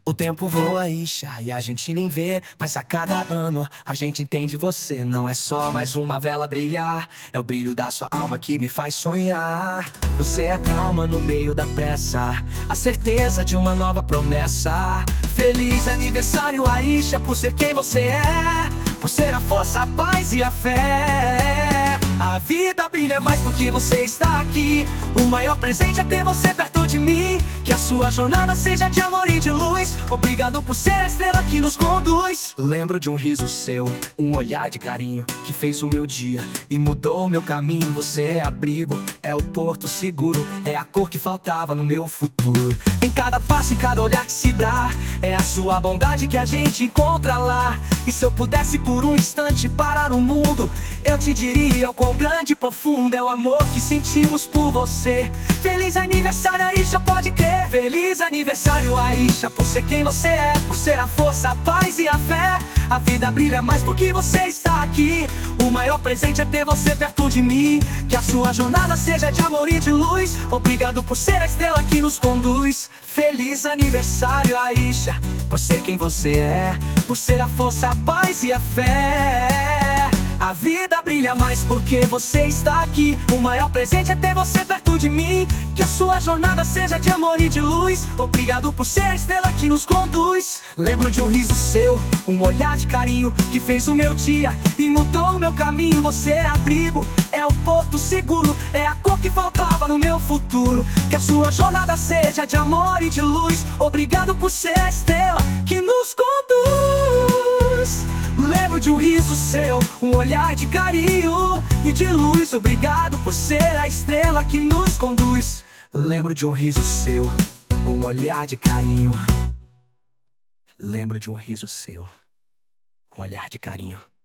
O tempo voa, Isha, e a gente nem vê. Mas a cada ano a gente entende você. Não é só mais uma vela brilhar, é o brilho da sua alma que me faz sonhar. Você é calma no meio da pressa, a certeza de uma nova promessa. Feliz aniversário, Aisha, por ser quem você é, por ser a força, a paz e a fé. A vida brilha mais porque você está aqui. O maior presente é ter você perto de mim. Que a sua jornada seja de amor e de luz. Obrigado por ser a estrela que nos conduz. Lembro de um riso seu, um olhar de carinho que fez o meu dia e mudou o meu caminho. Você é abrigo, é o porto seguro, é a cor que faltava no meu futuro. Em cada passo, em cada olhar que se dá, é a sua bondade que a gente encontra lá. E se eu pudesse por um instante parar o mundo, eu te diria o quão grande e profundo é o amor que sentimos por você. Feliz aniversário, Aisha, pode crer. Feliz aniversário, Aisha, por ser quem você é, por ser a força, a paz e a fé. A vida brilha mais porque você está aqui. O maior presente é ter você perto de mim. Que a sua jornada seja de amor e de luz. Obrigado por ser a estrela que nos conduz. Feliz aniversário, Aisha, por ser quem você é, por ser a força, a paz e a fé. A vida brilha mais porque você está aqui. O maior presente é ter você perto de mim. Que a sua jornada seja de amor e de luz. Obrigado por ser a estrela que nos conduz. Lembro de um riso seu, um olhar de carinho que fez o meu dia e mudou o meu caminho. Você é abrigo, é o porto seguro, é a cor que faltava no meu futuro. Que a sua jornada seja de amor e de luz. Obrigado por ser a estrela que nos conduz. Lembro de um riso seu, um olhar de carinho e de luz. Obrigado por ser a estrela que nos conduz. Lembro de um riso seu, um olhar de carinho. Lembro de um riso seu, um olhar de carinho.